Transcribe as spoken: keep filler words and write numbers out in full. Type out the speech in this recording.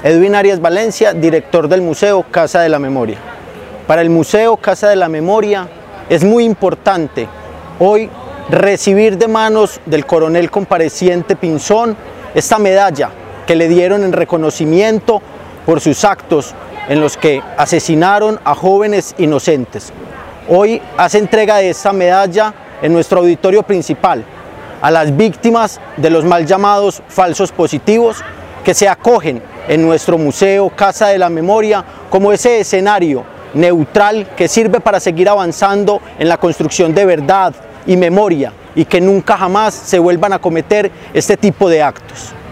Edwin Arias Valencia, director del Museo Casa de la Memoria. Para el Museo Casa de la Memoria es muy importante hoy recibir de manos del coronel compareciente Pinzón esta medalla que le dieron en reconocimiento por sus actos en los que asesinaron a jóvenes inocentes. Hoy hace entrega de esta medalla en nuestro auditorio principal a las víctimas de los mal llamados falsos positivos que se acogen en nuestro Museo Casa de la Memoria como ese escenario neutral que sirve para seguir avanzando en la construcción de verdad y memoria y que nunca jamás se vuelvan a cometer este tipo de actos.